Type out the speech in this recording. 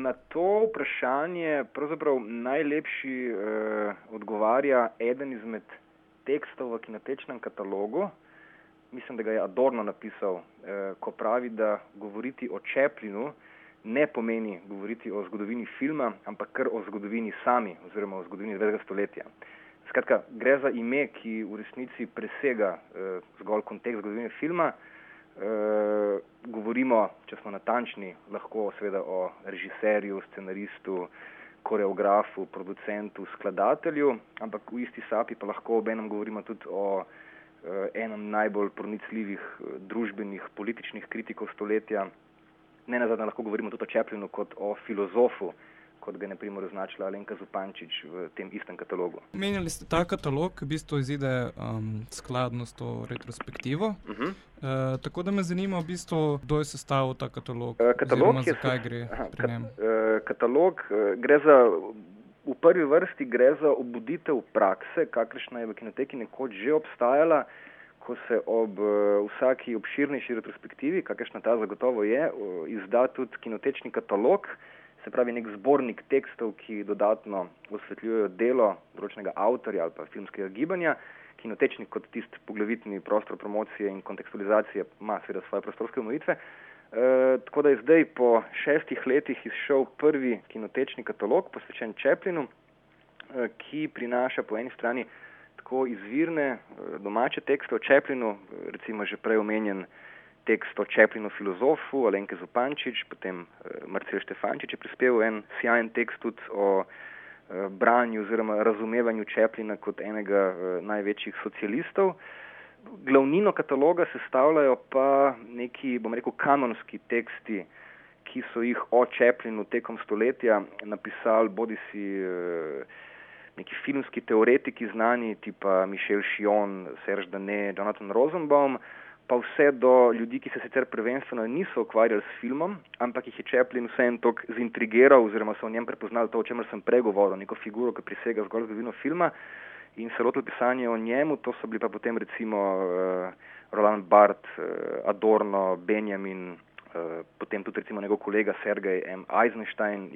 Na to vprašanje pravzaprav najlepši odgovarja eden izmed tekstov v Kinotečnem katalogu. Mislim, da ga je Adorno napisal, ko pravi, da govoriti o Chaplinu ne pomeni govoriti o zgodovini filma, ampak kar o zgodovini sami oziroma o zgodovini 20. stoletja. Skratka, gre za ime, ki v resnici presega zgolj kontekst zgodovine filma. Govorimo, če smo natančni, lahko seveda o režiserju, scenaristu, koreografu, producentu, skladatelju, ampak v isti sapi pa lahko obenem govorimo tudi o enem najbolj pronicljivih družbenih, političnih kritikov stoletja. Nenazadnje lahko govorimo tudi o Chaplinu kot o filozofu, kot ga je na primer označila Alenka Zupančič v tem istem katalogu. Menjali ste ta katalog, v bistvu izide skladno s to retrospektivo. Tako da me zanima v bistvu, kdo je sestavil ta katalog, oziroma zakaj gre pri njem. Katalog gre za, v prvi vrsti gre za obuditev prakse, kakršna je v Kinoteki nekoč že obstajala, ko se ob vsaki obširnejši retrospektivi, kakršna ta zagotovo je, izda tudi kinotečni katalog, se pravi nek zbornik tekstov, ki dodatno osvetljujejo delo določenega avtorja ali pa filmskega gibanja. Kinotečnik kot tisti poglavitni prostor promocije in kontekstualizacije ima seveda svoje prostorske omejitve. Tako da je zdaj po 6 letih izšel prvi kinotečni katalog posvečen Chaplinu, ki prinaša po eni strani tako izvirne domače tekste o Chaplinu, recimo že prej omenjen tekst o Chaplinu filozofu, Alenke Zupančič, potem Marcel Štefančič je prispel en sjajen tekst tudi o branju oziroma razumevanju Chaplina kot enega največjih socialistov. Glavnino kataloga sestavljajo pa neki, bom rekel, kanonski teksti, ki so jih o Chaplinu tekom stoletja napisali bodisi neki filmski teoretiki znani, tipa Michel Chion, Serge Danet, Jonathan Rosenbaum, pa vse do ljudi, ki se sicer prvenstveno niso ukvarjali s filmom, ampak jih je Chaplin vseeno toliko zintrigiral oziroma so v njem prepoznali to, o čemer sem pregovoril, neko figuro, ki presega zgolj zgodovino filma in se lotili pisanja o njemu. To so bili pa potem recimo Roland Barthes, Adorno, Benjamin, potem tudi recimo njegov kolega Sergej M. Eisenstein